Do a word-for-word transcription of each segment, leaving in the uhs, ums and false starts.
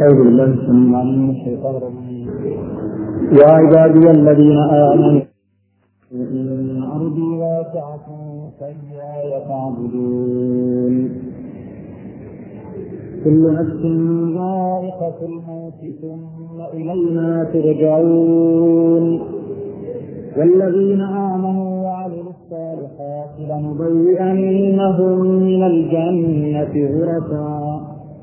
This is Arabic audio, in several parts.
أعوذ بالله السميع العليم من الشيطان الرجيم. يا عبادي الذين آمنوا إن أرضي واسعة فإياي فاعبدون. كل نفس ذائقة الموت ثم إلينا ترجعون. والذين آمنوا وعملوا الصالحات لنبوئنهم من الجنة غرفا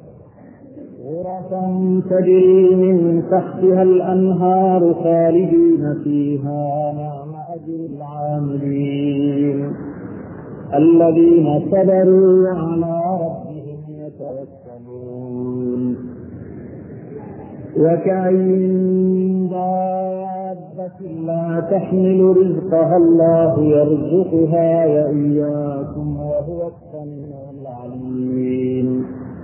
غرفا تجري من تحتها الأنهار خالدين فيها. نعم أجر العاملين الذين صبروا وعلى ربهم يتوكلون. وكأين من دابة لا تحمل رزقها الله يرزقها وإياكم وهو السميع العليم.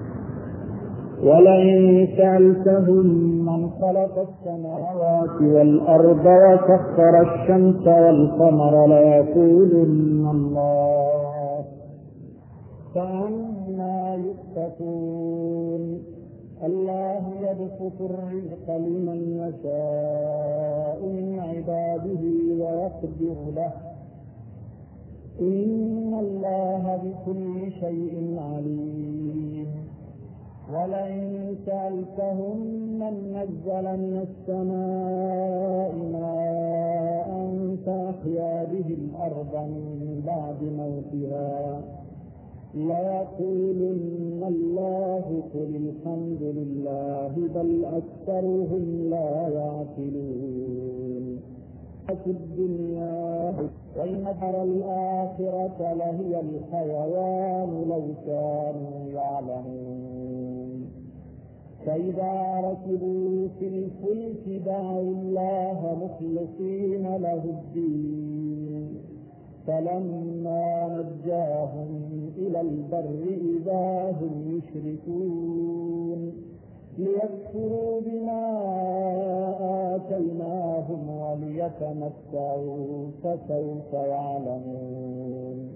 ولئن سألتهم من خلق السماوات والأرض وسخر الشمس والقمر ليقولن الله فأنى يؤفكون. الله يبسط الرزق لمن يشاء من عباده ويقدر له إن الله بكل شيء عليم. ولئن سألتهم من نزل من السماء ماء فأحيا به الأرض من بعد موتها ليقولن الله قل الحمد لله بل أكثرهم لا يعقلون. في الدنيا وإن دار الآخرة لهي الحيوان لو كانوا يعلمون. فإذا ركبوا في الفلك دعوا الله مخلصين له الدين فلما نجاهم إلى البر إذا هم يشركون ليكفروا بما آتيناهم وليتمتعوا فسوف يعلمون.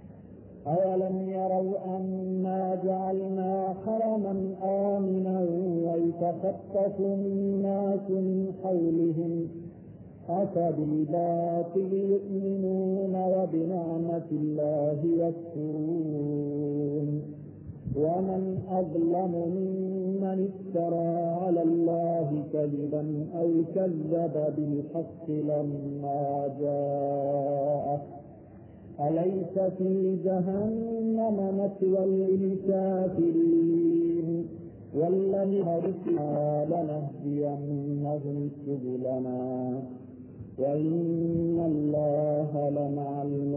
أولم يروا أنا جعلنا حرما آمنا ويتخطف الناس من حولهم أفبالباطل يؤمنون وبنعمة الله يكفرون. ومن أظلم ممن افترى على الله كذبا أو كذب بالحق لما جاءه أليس في جهنم مثوى للكافرين. والذين رسلنا لنهدينهم سبلنا وإن الله لمع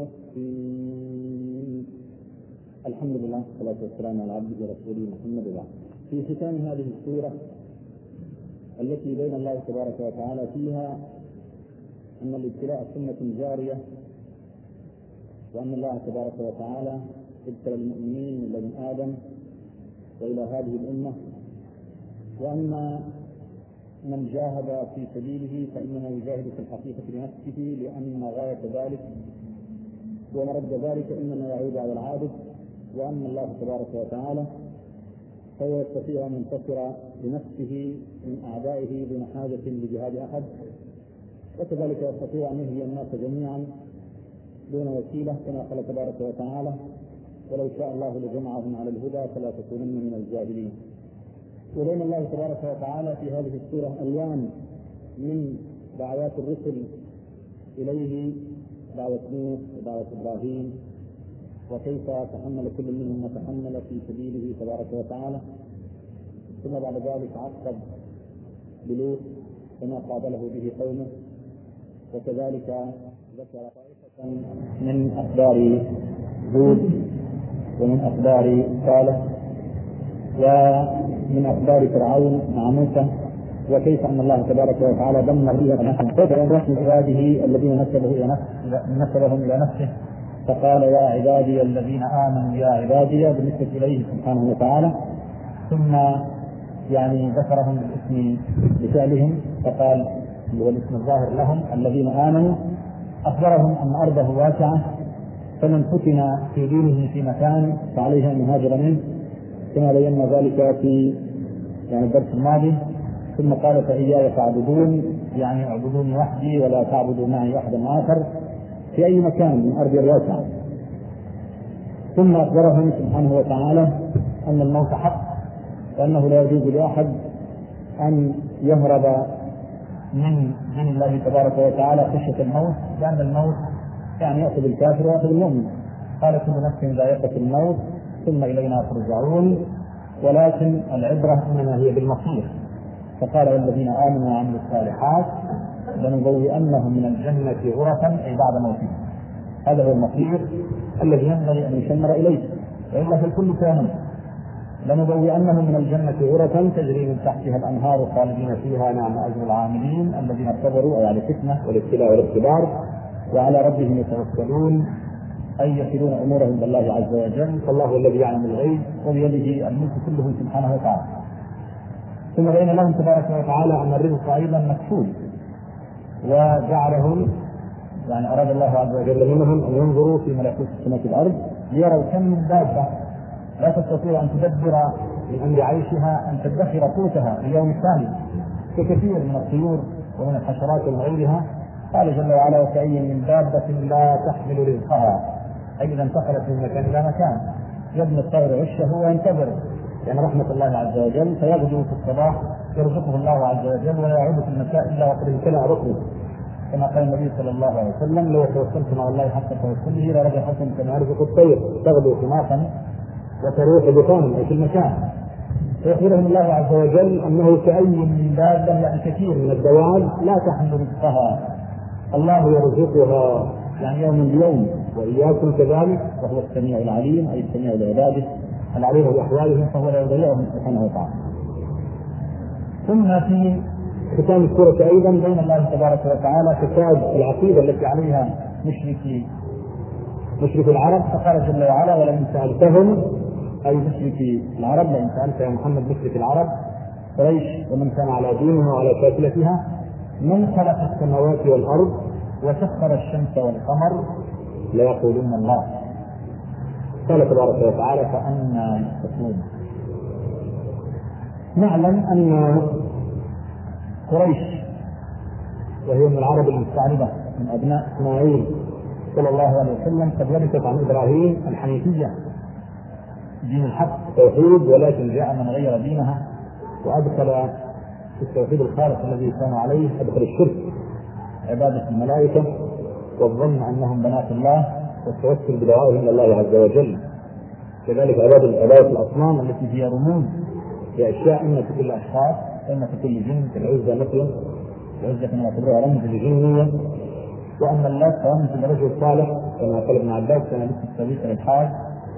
المحسنين. الحمد لله والصلاة والسلام على عبده ورسوله محمد وعلى في ختام هذه السورة التي بين الله تبارك وتعالى فيها أن الابتلاء سنة جارية، وأن الله تبارك وتعالى ابتلى المؤمنين من لدن آدم وإلى هذه الأمة، وأن من جاهد في سبيله فإنما يجاهد في الحقيقة لنفسه، لأن غاية ذلك ومرد ذلك إنما يعود على العابد، وأن الله تبارك وتعالى فهو يستطيع أن ينتصر لنفسه من أعدائه دون حاجة لجهاد أحد، وكذلك يستطيع أن يهدي الناس جميعا دون وسيلة كما قال تبارك وتعالى ولو شاء الله لجمعهم على الهدى فلا تكونن من الجاهلين. وبين الله تبارك وتعالى في هذه السورة ألوان من دعوات الرسل إليه، دعوة نوح ودعوة إبراهيم، وكيف تحمل كل منهم ما تحمل في سبيله تبارك وتعالى. ثم بعد ذلك عقب بلوط كما قابله به قومه، وكذلك ذكر طائفة من أخبار هود ومن أخبار صالح ومن أخبار فرعون مع موسى، وكيف أن الله تبارك وتعالى دمر بها عباده الذين نسبه إلى نفسه نسبهم إلى نفسه، فقال يا عبادي الذين آمنوا يا عبادي بالنسبة إليه سبحانه وتعالى، ثم يعني ذكرهم بالاسم بفعلهم فقال هو الاسم الظاهر لهم الذين آمنوا، أخبرهم أن أرضه واسعة فمن فتن في دينه في مكان فعليه أن يهاجر منه، كما بينا ذلك في يعني الدرس الماضي، ثم قال فإياي فاعبدون، يعني اعبدوني وحدي ولا تعبدوا معي أحدا آخر في أي مكان من أرض الواسعة. ثم أخبرهم سبحانه وتعالى أن الموت حق، وأنه لا يجوز لأحد أن يهرب من دين الله تبارك وتعالى خشية الموت، لأن الموت يعني يأخذ الكافر ويأخذ المؤمن. قال كل نفس ذائقة الموت ثم إلينا ترجعون، ولكن العبرة إنما هي بالمصير. فقال والذين آمنوا وعملوا الصالحات لنبوئنهم من الجنة غرفا أي بعد موتهم. هذا هو المصير الذي ينبغي أن يشمر إليه، وإلا فالكل كامل. لنبوئنهم من الجنة غرفا تجري من تحتها الأنهار خالدين فيها نعم أجر العاملين الذين صبروا على الفتنة والابتلاء والاختبار وعلى ربهم يتوكلون، أي يصلون أمورهم بالله عز وجل، فالله الذي يعلم الغيب وبيده الملك كله سبحانه وتعالى. ثم بين لهم تبارك وتعالى أن الرزق أيضا مكفول، وجعلهم يعني أراد الله عز وجل منهم أن ينظروا في ملكوت السماء والأرض ليروا كم من دابة لا تستطيع أن تدبر من أمر عيشها أن تدخر قوتها في اليوم الثاني، ككثير من الطيور ومن الحشرات وغيرها. قال جل وعلا وكأي من دابة لا تحمل رزقها، أي إذا انتقلت من مكان إلى مكان يبني الطير عشه وينتظر يعني رحمة الله عز وجل، فيغدو في الصباح يرزقه الله عز وجل ولا يعود في المساء إلا وقد امتلأ ركبه، كما قال النبي صلى الله عليه وسلم لو توسلتم على الله حتى توسله لرزقكم كما يرزق الطير تغدو خماصا وتروح بطانا أي في المكان. فيخبرهم الله عز وجل أنه كأي من دابة يعني كثير من الدواب لا تحمل رزقها، الله يرزقها يعني يوم بيوم وإياكم كذلك، وهو السميع العليم أي السميع لعباده العليم بأحوالهم، فهو لا يضيعهم سبحانه وتعالى. ثم في ختام السورة أيضا بين الله تبارك وتعالى كتاب العقيدة التي عليها مشركي مشرك العرب، فقال جل وعلا ولئن سألتهم أي مشرك العرب، لئن سألت يا محمد مشرك العرب قريش ومن كان على دينها وعلى شاكلتها من خلق السماوات والأرض وسخر الشمس والقمر ليقولن الله. قال تبارك وتعالى فأنى يؤفكون. نعلم أن قريش وهي من العرب المستعربة من أبناء إسماعيل صلى الله عليه وسلم قد ورثت عن إبراهيم الحنيفية دين الحق التوحيد، ولكن جاء من غير دينها وأدخل في التوحيد الخالص الذي كان عليه أدخل الشرك عبادة الملائكة والظن أنهم بنات الله والتوسل بدعائهم إلى الله عز وجل، كذلك عبادة عبادة الأصنام التي هي رموز لأشياء إما في كل أشخاص إما في كل جن كالعزة مثلا، العزة كما يعتبرها رمز لجنية، وأما الله فرمز لرجل صالح كما قال ابن عباس كان لسه السبيل للحاج،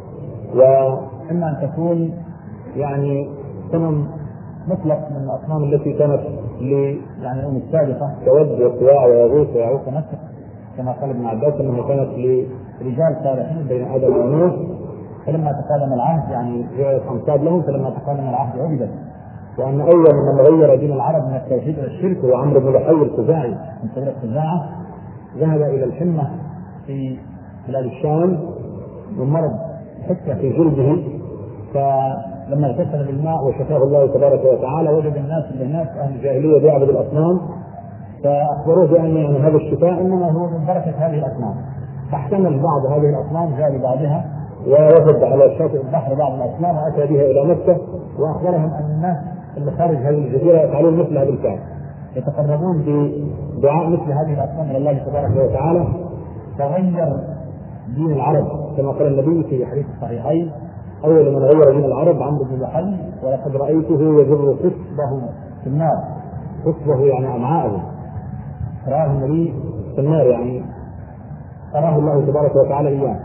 وإما أن تكون يعني صنم مطلق من الأصنام التي كانت ل يعني الأمم السابقة كود وصواع ويغوث ويعوق نفسه كما قال ابن عباس أنها كانت لرجال صالحين بين آدم ونوح، فلما تقادم العهد يعني جاءت أنصاب لهم، فلما تقادم العهد عبدت. وأن أول من غير دين العرب من التوحيد والشرك هو عمرو بن لحي الخزاعي من قبيلة خزاعة، ذهب إلى الحمة في بلاد الشام من مرض حكة في جلده، فلما اغتسل بالماء وشفاه الله تبارك وتعالى وجد الناس اللي هناك أهل الجاهلية بيعبدوا الأصنام، فأخبروه بأن يعني هذا الشفاء إنما هو من بركة هذه الأصنام، فاحتمل بعض هذه الأصنام جاء لبعضها ووفد على شاطئ البحر بعض الأصنام وأتى بها إلى مكة وأخبرهم أن الناس اللي خارج هذه الجزيرة يفعلون مثل هذا الفعل، يتقربون بدعاء مثل هذه الأصنام إلى الله تبارك وتعالى. فغير دين العرب كما قال النبي في حديث الصحيحين أول من غير دين العرب عمرو بن لحي ولقد رأيته يجر قصبه في النار، قصبه يعني أمعاءه، رآه النبي في النار يعني أراه الله تبارك وتعالى إياه.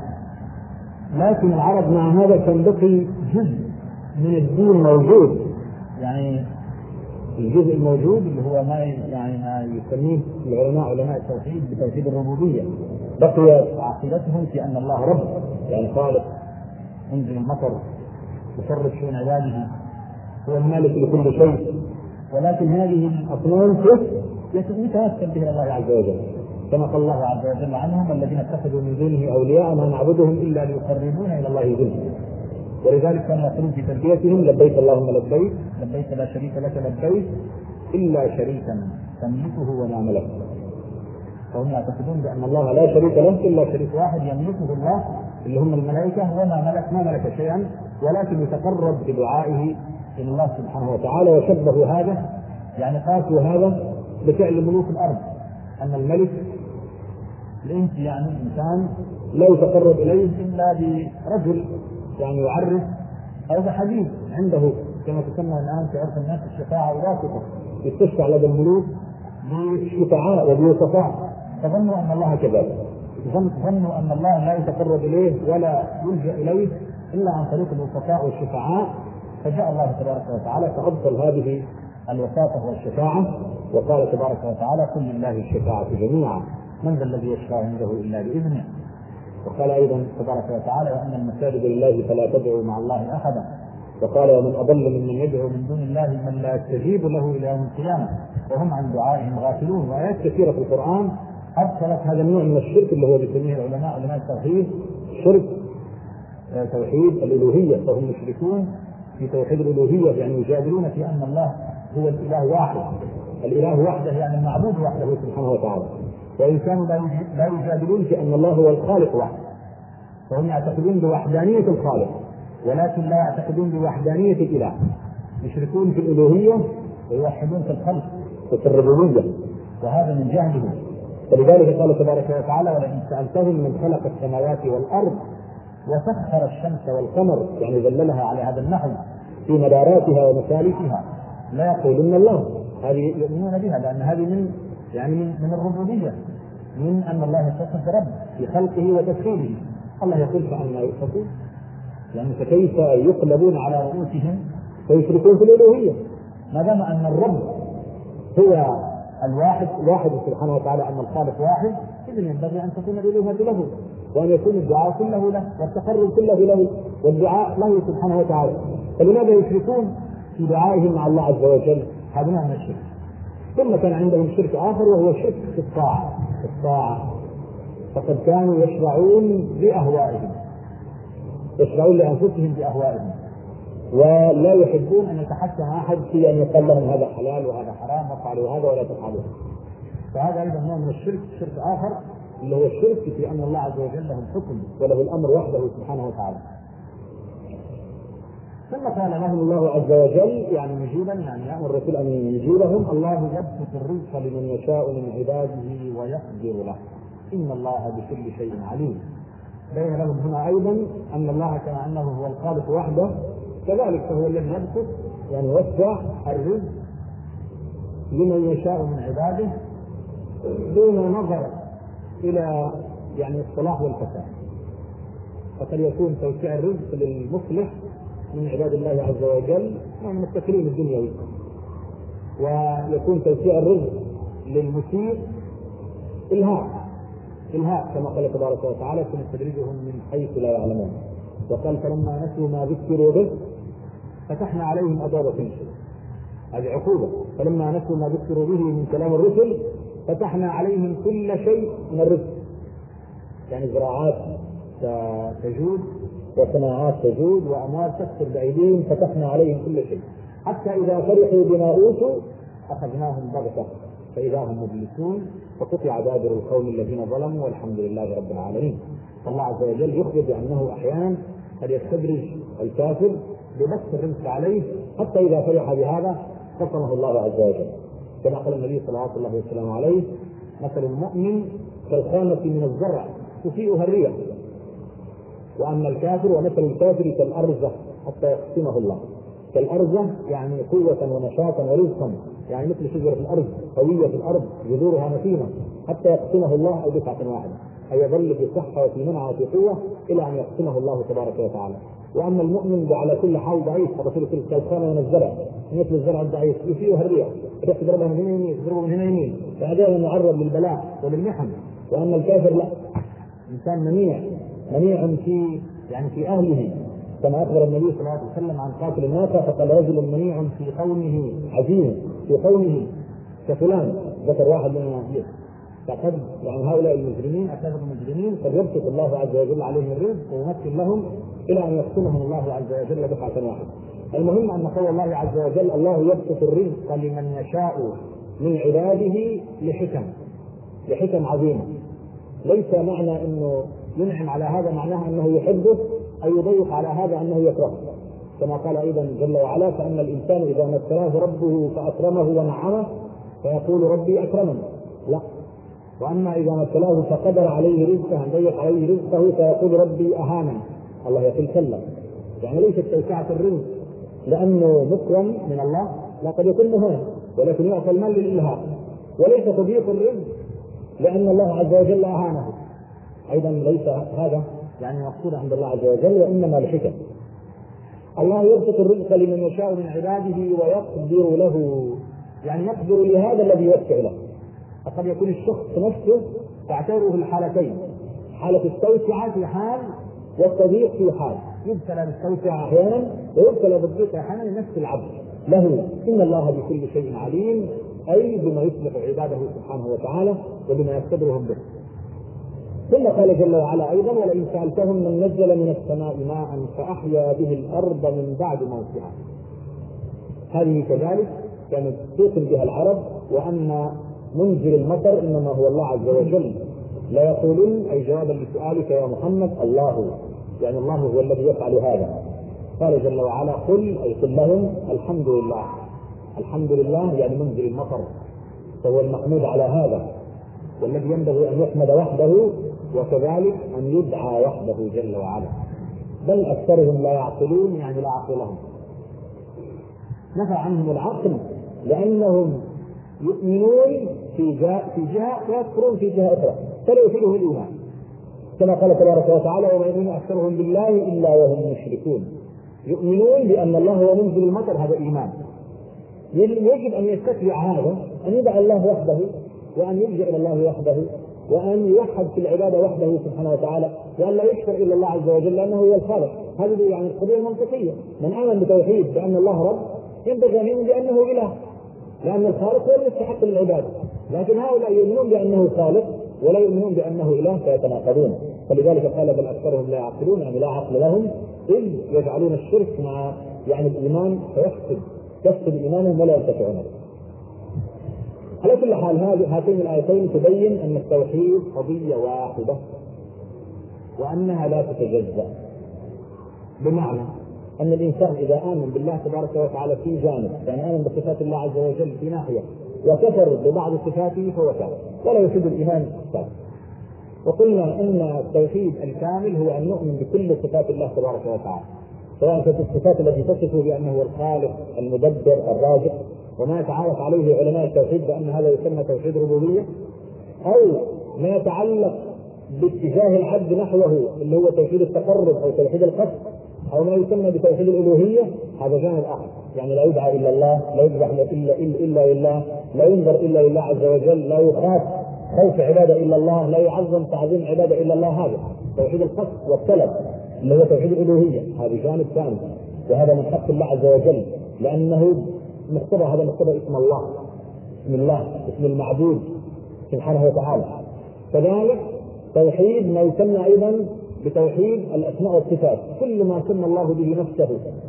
لكن العرب مع هذا كان بقي جزء من الدين موجود، يعني الجزء الموجود اللي هو ما يعني ما يسميه العلماء علماء التوحيد بتوحيد الربوبية، بقي عقيدتهم في أن الله رب يعني خالق ينزل المطر يصرف شؤون عباده هو المالك لكل شيء، ولكن هذه الأصنام يتوسل به الله عز وجل كما قال الله عز وجل عنهم الذين اتخذوا من دونه أولياء ما نعبدهم إلا ليقربونا إلى الله زلفى. ولذلك كانوا يقولون في تلبيتهم لبيك اللهم لبيك لبيك لا شريك لك لبيك إلا شريكا تملكه وما ملك. فهم يعتقدون بأن الله لا شريك له إلا شريك واحد يملكه الله اللي هم الملائكة، وما ملك ما ملك شيئا، ولكن يتقرب بدعائه إلى الله سبحانه وتعالى. وشبهوا هذا يعني قاسوا هذا بفعل ملوك الأرض، أن الملك الإنس يعني إنسان لا يتقرب إليه إلا برجل يعني يعرف أو بحديث عنده كما تسمى الآن في عرف الناس الشفاعة والواسطة، يستشفع لدى الملوك بالشفعاء وبالوسطاء. فظنوا أن الله كذلك، ظنوا أن الله لا يتقرب إليه ولا يلجأ إليه إلا عن طريق الوسطاء والشفعاء. فجاء الله تبارك وتعالى فأبطل هذه الوساطة والشفاعة، وقال تبارك وتعالى قل لله الشفاعة جميعا من ذا الذي يشفع عنده إلا بإذنه. وقال أيضا تبارك وتعالى وأن المساجد لله فلا تدعوا مع الله أحدا. وقال ومن أضل ممن يدعو من دون الله من لا يستجيب له إلى يوم القيامة وهم عن دعائهم غافلون. وآيات كثيرة في القرآن أبطلت هذا النوع من الشرك اللي هو بيسميه العلماء علماء التوحيد شرك توحيد الألوهية. فهم مشركون في توحيد الألوهية، يعني يجادلون في أن الله هو الإله واحد، الإله وحده يعني المعبود وحده سبحانه وتعالى. وإن كانوا لا يجادلون في أن الله هو الخالق وحده، فهم يعتقدون بوحدانية الخالق ولكن لا يعتقدون بوحدانية الإله. يشركون في الألوهية ويوحدون في الخلق وفي الربوبية، وهذا من جهلهم. ولذلك قال تبارك وتعالى ولئن سألتهم من خلق السماوات والأرض وسخر الشمس والقمر، يعني ذللها على هذا النحو في مداراتها ومسالكها، لا يقولون الله. هذه يؤمنون بها لأن هذه من يعني من, من الربوبية، من أن الله يتصف برب في خلقه وتسخيره. الله يقول فعما يؤفكون، يعني فكيف يقلبون على رؤوسهم ويشركون في الألوهية ما دام أن الرب هو الواحد الواحد سبحانه وتعالى، أن الخالق واحد، إذن ينبغي أن تكون الألوهية له وأن يكون الدعاء كله له والتقرب كله له والدعاء له سبحانه وتعالى. فلماذا يشركون في دعائهم مع الله عز وجل؟ هذا نوع من الشرك. ثم كان عندهم شرك آخر وهو شرك في الطاعة. الطاعة فقد كانوا يشرعون بأهوائهم، يشرعون لأنفسهم بأهوائهم، ولا يحبون أن يتحكم أحد في أن يقال لهم هذا حلال وهذا حرام وفعلوا هذا ولا تفعلوا. فهذا أيضا نوع من الشرك، شرك آخر اللي هو الشرك في أن الله عز وجل له الحكم وله الأمر وحده سبحانه وتعالى. ثم قال لهم الله عز وجل يعني مجيبا، يعني يأمر الرسول أن يجيبهم الله يبسط الرزق لمن يشاء من عباده ويقدر له إن الله بكل شيء عليم. بين لهم هنا أيضا أن الله كما أنه هو الخالق وحده كذلك فهو الذي يبسط يعني يوسع الرزق لمن يشاء من عباده دون نظر إلى يعني الصلاح والفساد. فقد يكون توسيع الرزق للمصلح من عباد الله عز وجل من التكريم الدنيوي، ويكون توسيع الرزق للمسيء إلهاء إلهاء كما قال تبارك وتعالى سنستدرجهم من حيث لا يعلمون. وقال فلما نسوا ما ذكروا به فتحنا عليهم أبواب كل شيء، هذه عقوبة. فلما نسوا ما ذكروا به من كلام الرسل فتحنا عليهم كل شيء من الرزق، يعني زراعات تجود وصناعات تجود وأموال تكسر بأيديهم، فتحنا عليهم كل شيء حتى إذا فرحوا بما أوتوا أخذناهم بغتة فإذا هم مبلسون فقطع دابر القوم الذين ظلموا والحمد لله رب العالمين. فالله عز وجل يخبر بأنه أحيانا قد يستدرج الكافر ببسط الرزق عليه حتى إذا فرح بهذا قسمه الله عز وجل، كما قال النبي صلى الله عليه وسلم عليه مثل المؤمن كالخامة من الزرع تفيئها الريح، وأما الكافر ومثل الكافر كالأرزة حتى يقسمه الله. كالأرزة يعني قوة ونشاطا ورزقا، يعني مثل شجرة الأرض قوية في الأرض جذورها متينة حتى يقسمه الله أو دفعة واحدة، أي يظل في صحة وفي منعة وفي قوة إلى أن يقسمه الله تبارك وتعالى. وأما المؤمن على كل حال ضعيف، الرسول في الكالخانة من الزرع مثل الزرع الضعيف يفيئها الريح تضربها من هنا يمين تضربه من هنا يمين، فهذا معرض للبلاء وللمحن. وأما الكافر لا، إنسان منيع منيع في يعني في أهله، كما أخبر النبي صلى الله عليه وسلم عن قاتل الناقة فقال رجل منيع في قومه عزيز في قومه كفلان، ذكر واحد من الناس فقد يعني هؤلاء المجرمين أكثر المجرمين قد يبسط الله عز وجل عليهم الرزق ويمكن لهم إلى أن يقسمهم الله عز وجل دفعة واحدة. المهم أن قول الله عز وجل الله يبسط الرزق لمن يشاء من عباده لحكم لحكم عظيمة. ليس معنى أنه ينعم على هذا معناها أنه يحبه أو يضيق على هذا أنه يكرهه، كما قال أيضا جل وعلا فأن الإنسان إذا ما ابتلاه ربه فأكرمه ونعمه فيقول ربي أكرمني، لا، وأما إذا ما ابتلاه فقدر عليه رزقه ضيق عليه رزقه فيقول ربي أهانني، الله يقول كلا. يعني ليست توسعة الرزق لأنه مكرم من الله، لا، قد يكون مهان ولكن يعطى المال للإلهام، وليس تضييق الرزق لأن الله عز وجل أهانه، أيضا ليس هذا يعني مقصود عند الله عز وجل، وإنما لحكم. الله يبسط الرزق لمن يشاء من عباده ويقدر له، يعني يقدر لهذا الذي يوسع له. فقد يكون الشخص نفسه تعتبره الحالتين، حالة التوسعة في حال والتضييق في حال، يبتلى بالتوسعة أحيانا ويبتلى بالضيق أحيانا لنفس العبد له. إن الله بكل شيء عليم، أي بما يصلح عباده سبحانه وتعالى وبما يقتدرهم به. ثم قال جل وعلا أيضا ولئن سألتهم من نزل من السماء ماء فأحيا به الأرض من بعد موتها. هذه كذلك كانت توصل بها العرب، وأن منزل المطر إنما هو الله عز وجل. لا يقولون أي جوابا لسؤالك يا محمد الله، يعني الله هو الذي يفعل هذا. قال جل وعلا قل أي قل لهم الحمد لله. الحمد لله يعني منزل المطر، فهو المحمود على هذا، والذي ينبغي أن يحمد وحده وكذلك أن يدعى وحده جل وعلا. بل أكثرهم لا يعقلون، يعني لا عقل لهم. نفى عنهم العقل لأنهم يؤمنون في جهة في جهة ويكفرون في جهة أخرى، فلا يفيدهم الإيمان، كما قال تبارك وتعالى وما يؤمن أكثرهم بالله إلا وهم مشركون. يؤمنون بأن الله هو منزل المطر، هذا إيمان. يجب أن يستتبع هذا، أن يدعى الله وحده، وأن يلجأ إلى الله وحده، وأن يوحد في العبادة وحده سبحانه وتعالى، وأن لا يشكر إلا الله عز وجل لأنه هو الخالق. هذه يعني القضية المنطقية. من آمن بتوحيد بأن الله رب ينبغي أن يؤمن بأنه إله، لأن الخالق هو المستحق للعبادة. لكن هؤلاء يؤمنون بأنه خالق ولا يؤمنون بأنه إله، فيتناقضون. فلذلك قال بل أكثرهم لا يعقلون، يعني لا عقل لهم، إذ يجعلون الشرك مع يعني الإيمان فيفسد تفسد إيمانهم ولا ينتفعون به. على كل حال هاتين الآيتين تبين أن التوحيد قضية واحدة وأنها لا تتجزأ، بمعنى أن الإنسان إذا آمن بالله تبارك وتعالى في جانب، يعني آمن بصفات الله عز وجل في ناحية وكفر ببعض صفاته فهو كافر ولا يفيد الإيمان الثالث. وقلنا أن التوحيد الكامل هو أن نؤمن بكل صفات الله تبارك وتعالى، سواء كانت الصفات التي تصفه بأنه هو الخالق المدبر الرازق، وما يتعارف عليه علماء التوحيد بأن هذا يسمى توحيد ربوبية، أو ما يتعلق باتجاه العبد نحوه اللي هو توحيد التقرب أو توحيد القصد، أو ما يسمى بتوحيد الألوهية، هذا جانب آخر. يعني لا يدعى إلا الله، لا يذبح إلا إلا لله، لا ينظر إلا لله عز وجل، لا يخاف خوف عبادة إلا الله، لا يعظم تعظيم عبادة إلا الله. هذا توحيد القصد والطلب اللي هو توحيد الألوهية، هذا جانب ثاني، وهذا من حق الله عز وجل، لأنه مقتضى هذا مقتضى اسم الله، اسم الله اسم المعبود سبحانه وتعالى. كذلك توحيد ما يسمى أيضا بتوحيد الأسماء والصفات، كل ما سمى الله به نفسه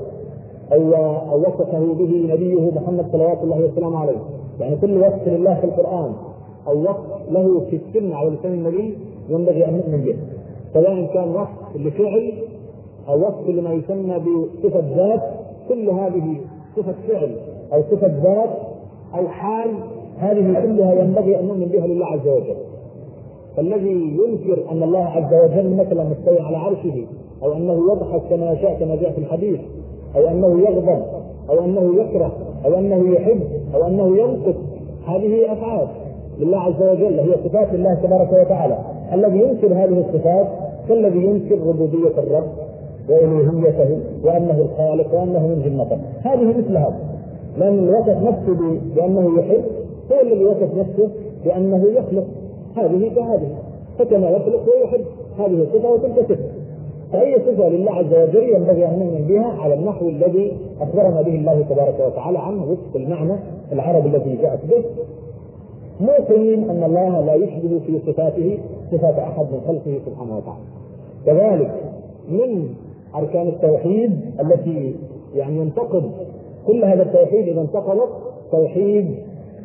أو أو وصفه به نبيه محمد صلوات الله وسلامه عليه، يعني كل وصف لله في القرآن أو وصف له في السنة على لسان النبي ينبغي أن نؤمن به، سواء كان وصف لفعل أو وصف لما يسمى بصفة ذات، كل هذه صفة فعل أو صفة ذات أو حال، هذه كلها ينبغي أن نؤمن بها لله عز وجل. فالذي ينكر أن الله عز وجل مثلا مستوي على عرشه، أو أنه يضحك كما يشاء كما جاء في الحديث، أو أنه يغضب، أو أنه يكره، أو أنه يحب، أو أنه ينقص، هذه أفعال لله عز وجل، هي صفات الله تبارك وتعالى. الذي ينكر هذه الصفات كالذي ينكر ربوبية الرب وألوهيته وأنه الخالق وأنه منزل المطر، هذه مثل هذا، لأن اللي وصف نفسه بأنه يحب هو الذي وصف نفسه بأنه يخلق، هذه كهذه، فكما يخلق ويحب، هذه صفة وتلك صفة. فأي صفة لله عز وجل ينبغي أن نؤمن بها على النحو الذي أخبرنا به الله تبارك وتعالى عنه وفق المعنى العربي الذي جاءت به. موقنين أن الله لا يشبه في صفاته صفات أحد من خلقه سبحانه وتعالى. كذلك من أركان التوحيد التي يعني ينتقد كل هذا التوحيد إذا انتقلت توحيد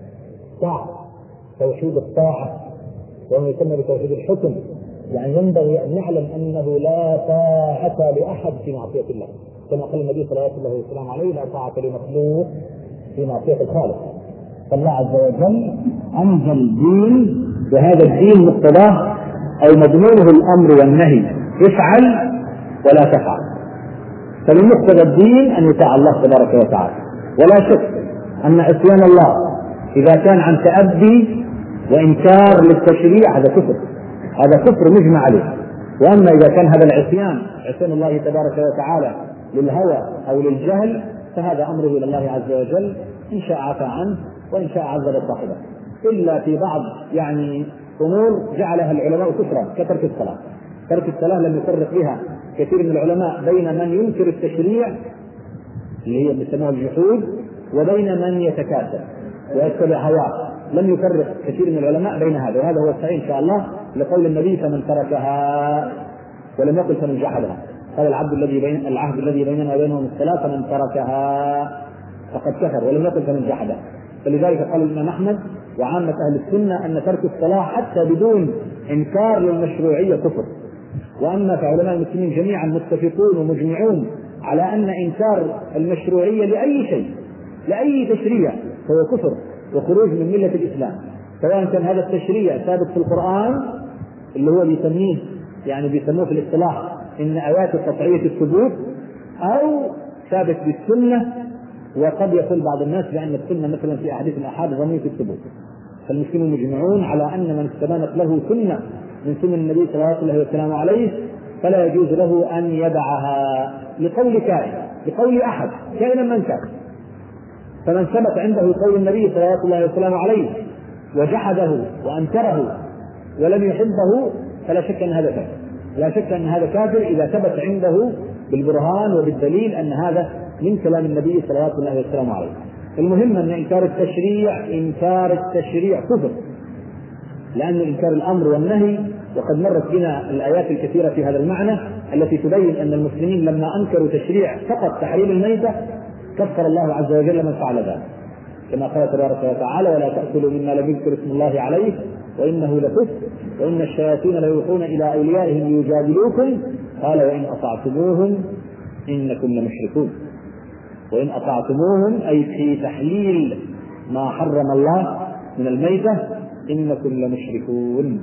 طاعة، توحيد الطاعة، وما يسمى بتوحيد الحكم. يعني ينبغي أن نعلم أنه لا طاعة لأحد في معصية الله، كما قال النبي صلى الله عليه وسلم عليه: لا طاعة لمخلوق في معصية الخالق. فالله عز وجل أنزل دين، وهذا الدين مقتضاه أو مضمونه الأمر والنهي: افعل ولا تفعل. فمن مقتضى الدين أن يطاع الله تبارك وتعالى. ولا شك أن عصيان الله إذا كان عن تأدي وإنكار للتشريع هذا كفر، هذا كفر مجمع عليه. وأما إذا كان هذا العصيان عصيان الله تبارك وتعالى للهوى أو للجهل فهذا أمره إلى الله عز وجل، إن شاء عفى عنه وإن شاء عذب صاحبه، إلا في بعض يعني أمور جعلها العلماء كفرا كترك الصلاة. ترك الصلاة لم يفرق بها كثير من العلماء بين من ينكر التشريع اللي هي بيسموها الجحود وبين من يتكاسل ويتبع هواه. لم يفرق كثير من العلماء بين هذا، وهذا هو الصحيح إن شاء الله لقول النبي: فمن تركها، ولم يقل فمن جحدها. قال: العبد الذي بين العهد الذي بيننا وبينهم الصلاة فمن تركها فقد كفر، ولم يقل فمن جحدها. فلذلك قال الإمام أحمد وعامة أهل السنة أن ترك الصلاة حتى بدون إنكار للمشروعية كفر. وأما فعلماء المسلمين جميعا متفقون ومجمعون على أن إنكار المشروعية لأي شيء لأي تشريع فهو كفر وخروج من ملة الإسلام، سواء كان هذا التشريع ثابت في القرآن اللي هو بيسميه يعني بيسموه في الاصطلاح إن آيات قطعية الثبوت، أو ثابت بالسنة. وقد يقول بعض الناس بأن السنة مثلا في أحاديث الآحاد ظنية الثبوت. فالمسلمون مجمعون على أن من استبانت له سنة من سنن النبي صلى الله عليه وسلم عليه فلا يجوز له أن يدعها لقول كائن، لقول أحد كائنا من كان. فمن ثبت عنده قول النبي صلى الله عليه وسلم عليه وجحده وأنكره ولم يحبه فلا شك أن هذا كافر، لا شك أن هذا كافر إذا ثبت عنده بالبرهان وبالدليل أن هذا من كلام النبي صلى الله عليه وسلم عليه. المهم أن إنكار التشريع إنكار التشريع كفر، لأن إنكار الأمر والنهي، وقد مرت بنا الآيات الكثيرة في هذا المعنى التي تبين أن المسلمين لما أنكروا تشريع فقط تحريم الميتة كفر الله عز وجل من فعل ذلك، كما قال تبارك وتعالى: ولا تأكلوا مما لم يذكر اسم الله عليه وإنه لفسق وإن الشياطين ليوحون إلى أوليائهم ليجادلوكم قال وإن أطعتموهم إنكم لمشركون. وإن أطعتموهم أي في تحليل ما حرم الله من الميتة إنكم لمشركون.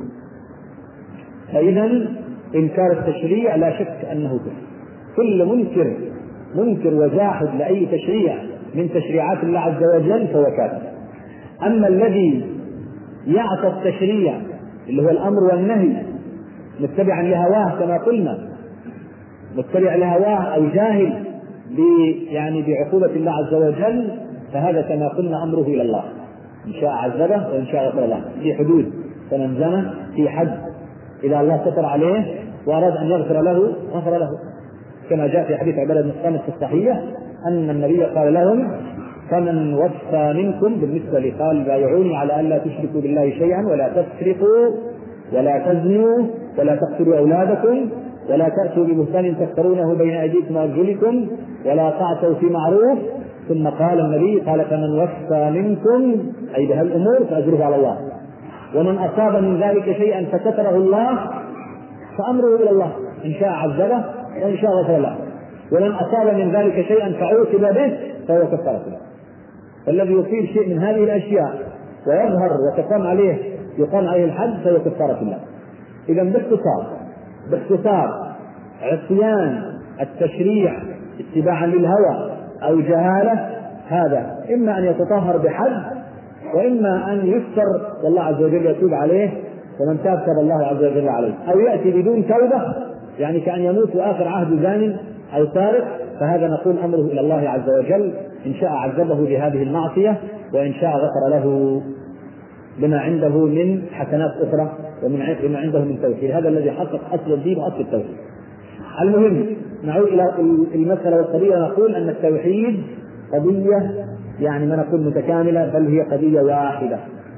فإذا إنكار التشريع لا شك أنه كفر. كل منكر منكر وجاحد لأي تشريع من تشريعات الله عز وجل فهو كافر. أما الذي يعصى التشريع اللي هو الأمر والنهي متبعا لهواه كما قلنا، متبع لهواه أو جاهل يعني بعقوبة الله عز وجل، فهذا كما قلنا أمره إلى الله، إن شاء عذبه وإن شاء غفر له في حدود. فمن زنى في حد إذا الله ستر عليه وأراد أن يغفر له غفر له، كما جاء في حديث عبادة بن الصامت في الصحيح أن النبي قال لهم: فمن وفى منكم بالنسبة لي قال بايعوني على أن لا تشركوا بالله شيئا ولا تسرقوا ولا تزنوا ولا تقتلوا أولادكم ولا تأتوا ببهتان تفترونه بين أيديكم وأرجلكم ولا تعصوا في معروف. ثم قال النبي قال: فمن وفى منكم أي بها الأمور فأجره على الله، ومن أصاب من ذلك شيئا فستره الله فأمره إلى الله، إن شاء عذبه وإن شاء غفر له، ومن أصاب من ذلك شيئا فعوقب به فهو كفارة له. فالذي يصيب شيء من هذه الأشياء ويظهر وتقام عليه يقام عليه الحد فهو كفارة الله. إذا باختصار باختصار عصيان التشريع اتباعا للهوى أو جهالة هذا إما أن يتطهر بحد وإما أن يستر والله عز وجل يتوب عليه، ومن تاب تاب الله عز وجل عليه، أو يأتي بدون توبة يعني كأن يموت وآخر عهد زان أو سارق، فهذا نقول أمره إلى الله عز وجل، إن شاء عذبه بهذه المعصية وإن شاء غفر له بما عنده من حسنات أخرى ومن بما عنده من توحيد. هذا الذي حقق أصل الدين وأصل التوحيد. المهم نعود إلى المسألة والقضية، نقول أن التوحيد قضية يعني ما نقول متكاملة، بل هي قضية واحدة.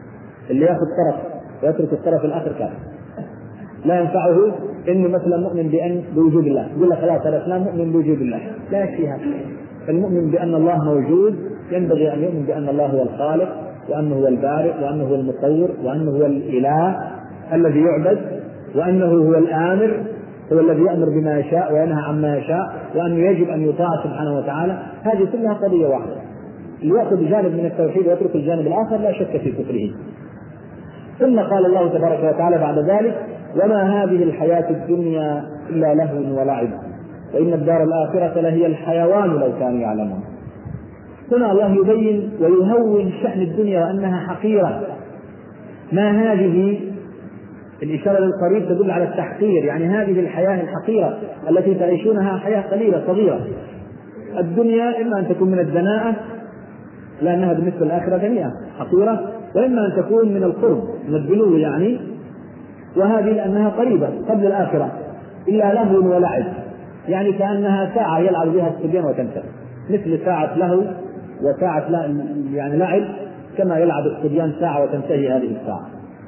اللي ياخذ طرف ويترك الطرف الآخر كافر. لا ينفعه إنه مثلا مؤمن بأن بوجود الله، يقول لك خلاص الإسلام مؤمن بوجود الله، لا يكفي هذا. المؤمن بأن الله موجود ينبغي أن يؤمن بأن الله هو الخالق، وأنه هو البارئ، وأنه هو المصور، وأنه هو الإله الذي يعبد، وأنه هو الآمر، هو الذي يأمر بما يشاء وينهى عما يشاء، وأنه يجب أن يطاع سبحانه وتعالى. هذه كلها قضية واحدة. اللي يأخذ جانب من التوحيد ويترك الجانب الآخر لا شك في كفره. ثم قال الله تبارك وتعالى بعد ذلك: وما هذه الحياة الدنيا إلا لهو ولعب وإن الدار الآخرة لهي الحيوان لو كانوا يعلمون. هنا الله يبين ويهون شأن الدنيا وأنها حقيرة. ما هذه الإشارة للقريب تدل على التحقير، يعني هذه الحياة الحقيرة التي تعيشونها حياة قليلة صغيرة. الدنيا إما أن تكون من الدناءة لأنها بالنسبة للآخرة دنيئة حقيرة، وإما أن تكون من القرب من الدنو يعني، وهذه لأنها قريبة قبل الآخرة. إلا لهو ولعب، يعني كأنها ساعة يلعب بها الصبيان وتنتهي، مثل ساعة لهو وساعة يعني لعب، كما يلعب الصبيان ساعة وتنتهي هذه الساعة.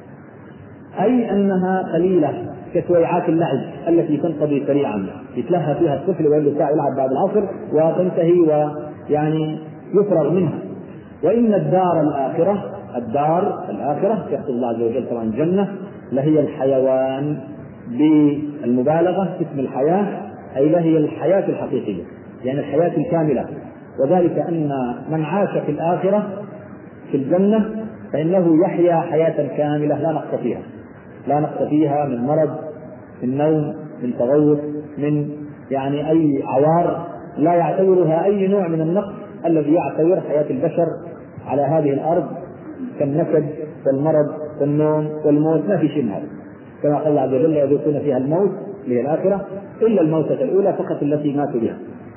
أي أنها قليلة كسويعات اللعب التي تنقضي سريعا، يتلهى فيها الطفل ويقول ساعة يلعب بعد العصر وتنتهي ويعني يفرغ منها. وإن الدار الآخرة، الدار الآخرة يقصد الله عز وجل طبعا الجنة، لهي الحيوان بالمبالغة في اسم الحياة، أي لهي الحياة الحقيقية، يعني الحياة الكاملة. وذلك أن من عاش في الآخرة في الجنة فإنه يحيا حياة كاملة لا نقص فيها، لا نقص فيها من مرض، من نوم، من تغوط، من يعني أي عوار، لا يعتبرها أي نوع من النقص الذي يعتبر حياة البشر على هذه الأرض كالنكد والمرض والنوم والموت، ما في شيء من هذا. كما قال الله عز وجل: يذوقون فيها الموت اللي هي الآخرة إلا الموتة الأولى فقط التي ماتوا بها.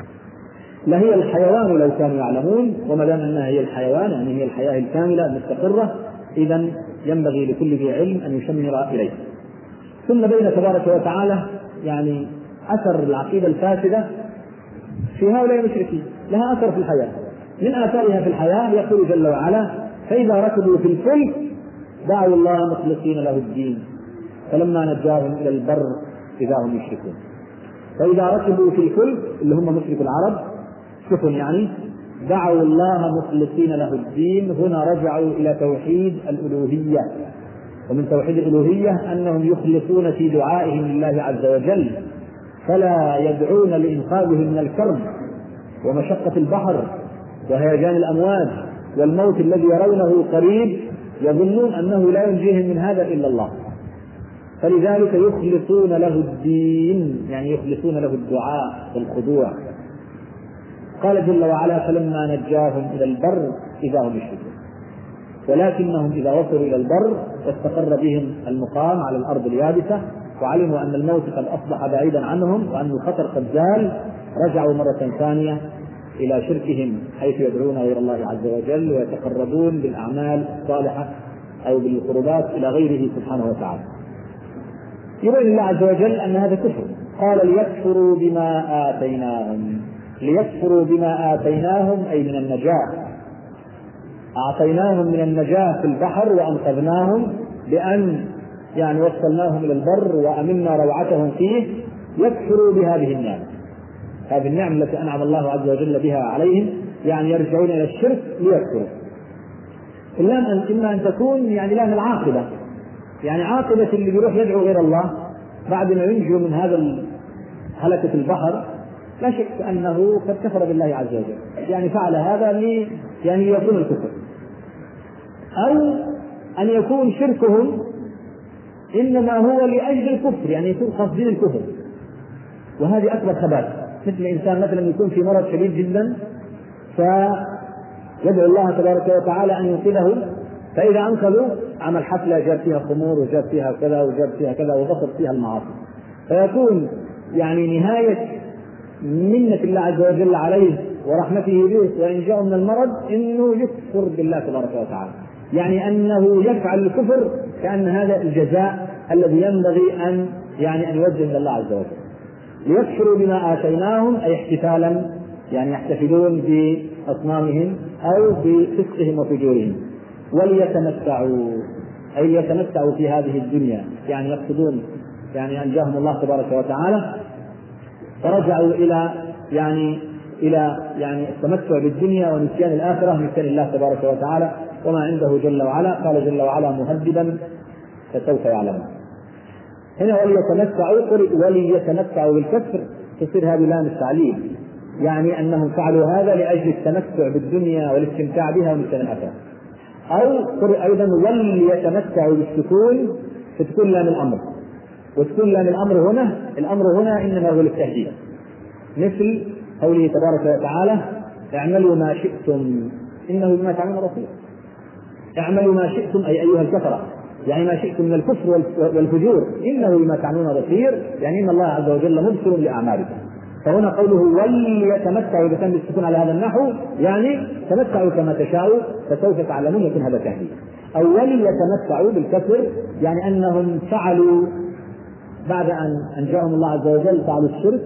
لهي الحيوان لو كانوا يعلمون. وما دام أنها هي الحيوان يعني هي الحياة الكاملة المستقرة، إذن ينبغي لكل ذي علم أن يشمر إليه. ثم بين تبارك وتعالى يعني أثر العقيدة الفاسدة في هؤلاء المشركين، لها أثر في الحياة. من آثارها في الحياة يقول جل وعلا: فإذا ركبوا في الفلك دعوا الله مخلصين له الدين فلما نجاهم إلى البر إذا هم يشركون. فإذا ركبوا في الفلك اللي هم مشرك العرب سفن يعني، دعوا الله مخلصين له الدين. هنا رجعوا إلى توحيد الألوهية، ومن توحيد الألوهية أنهم يخلصون في دعائهم لله عز وجل، فلا يدعون لإنقاذهم من الكرب ومشقة البحر وهيجان الأمواج والموت الذي يرونه قريب، يظنون أنه لا ينجيهم من هذا إلا الله، فلذلك يخلصون له الدين، يعني يخلصون له الدعاء والخضوع. قال جل وعلا: فلما نجاهم إلى البر إذا هم يشركون. ولكنهم إذا وصلوا إلى البر واستقر بهم المقام على الأرض اليابسة وعلموا أن الموت قد أصبح بعيدا عنهم وأن الخطر قد زال، رجعوا مرة ثانية إلى شركهم، حيث يدعون غير الله عز وجل ويتقربون بالأعمال الصالحة أو بالقربات إلى غيره سبحانه وتعالى. يبين الله عز وجل أن هذا كفر. قال: ليكفروا بما آتيناهم. ليكفروا بما آتيناهم أي من النجاة، أعطيناهم من النجاة في البحر وأنقذناهم بأن يعني وصلناهم إلى البر وأمنا روعتهم فيه. يكفروا بهذه النعمة، هذه النعمة التي أنعم الله عز وجل بها عليهم، يعني يرجعون إلى الشرك ليكفروا. إما أن تكون يعني لها العاقبة، يعني عاقبة اللي بيروح يدعو غير الله بعد ما ينجو من هذا هلكة البحر، لا شك أنه قد كفر بالله عز وجل، يعني فعل هذا لي يعني يكون الكفر، أو أن يكون شركهم إنما هو لأجل الكفر، يعني يكون قصدين الكفر، وهذه أكبر خبائث. مثل إنسان مثلا يكون في مرض شديد جدا فيدعو الله تبارك وتعالى أن ينقذه، فإذا أنقذوا عمل حفلة جاب فيها خمور وجاب فيها كذا وجاب فيها كذا وبسط فيها المعاصي، فيكون يعني نهاية منة الله عز وجل عليه ورحمته به وإن جاء من المرض إنه يكفر بالله تبارك وتعالى، يعني أنه يفعل الكفر كأن هذا الجزاء الذي ينبغي أن يعني أن يوجه إلى الله عز وجل. ليكفروا بما آتيناهم أي احتفالا، يعني يحتفلون بأصنامهم أو بفسقهم وفجورهم. وليتمتعوا، أي ليتمتعوا في هذه الدنيا، يعني يقصدون يعني أنجاهم الله تبارك وتعالى، فرجعوا إلى يعني إلى يعني التمتع بالدنيا ونسيان الآخرة، نسيان الله تبارك وتعالى وما عنده جل وعلا. قال جل وعلا مهددا فسوف يعلمون. هنا وليتمتعوا وليتمتعوا بالكسر تصير هذه لام التعليل، يعني أنهم فعلوا هذا لأجل التمتع بالدنيا والاستمتاع بها ونسيان الآخرة. أو أيضا وليتمتعوا بالسكون فتكون لام الأمر، وتكون لام الأمر هنا الأمر هنا إنما هو للتهديد، مثل قوله تبارك وتعالى اعملوا ما شئتم إنه بما تعملون بصير. اعملوا ما شئتم أي أيها الكفرة، يعني ما شئتم من الكفر والفجور إنه بما تعملون بصير، يعني إن الله عز وجل مبصر لأعمالكم. فهنا قوله وليتمتعوا إذا كان بالسكون على هذا النحو، يعني تمتعوا كما تشاءوا فسوف تعلمون، يكون هذا تهديد. أو وليتمتعوا بالكسر، يعني أنهم فعلوا بعد أن أنجاهم الله عز وجل فعلوا الشرك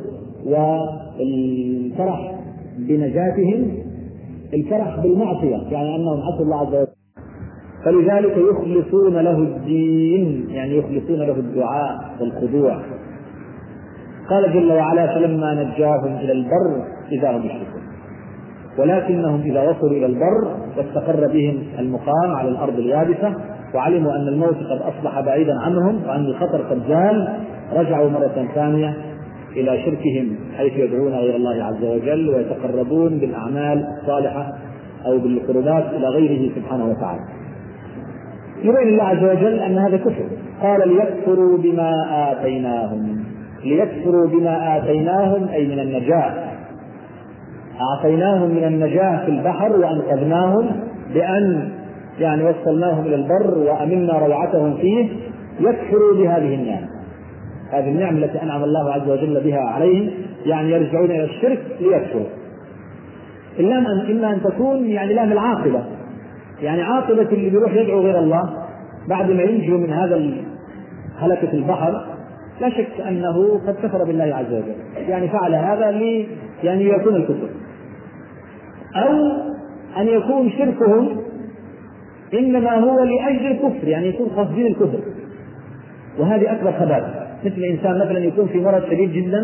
والفرح بنجاتهم، الفرح بالمعصية، يعني أنهم عصوا الله عز وجل، فلذلك يخلصون له الدين، يعني يخلصون له الدعاء والخضوع. قال جل وعلا فلما نجاهم إلى البر إذا هم يشركون، ولكنهم إذا وصلوا إلى البر واستقر بهم المقام على الأرض اليابسة وعلموا أن الموت قد أصبح بعيدا عنهم وأن الخطر قد زال، رجعوا مرة ثانية إلى شركهم، حيث يدعون غير الله عز وجل ويتقربون بالأعمال الصالحة أو بالقربات إلى غيره سبحانه وتعالى. يبين الله عز وجل أن هذا كفر. قال ليكفروا بما آتيناهم، ليكفروا بما آتيناهم أي من النجاة، أعطيناهم من النجاة في البحر وأنقذناهم بأن يعني وصلناهم إلى البر وأمنا روعتهم فيه، يكفروا بهذه النعم، هذه النعم التي أنعم الله عز وجل بها عليهم، يعني يرجعون إلى الشرك ليكفروا. اللام إما أن تكون يعني لام العاقبة، يعني عاقبة اللي بيروح يدعو غير الله بعد ما ينجو من هذا هلكة البحر، لا شك أنه قد كفر بالله عز وجل، يعني فعل هذا لي يعني يكون الكفر. أو أن يكون شركهم إنما هو لأجل الكفر، يعني يكون قصدين الكفر، وهذه أكبر خبائث. مثل إنسان مثلا يكون في مرض شديد جدا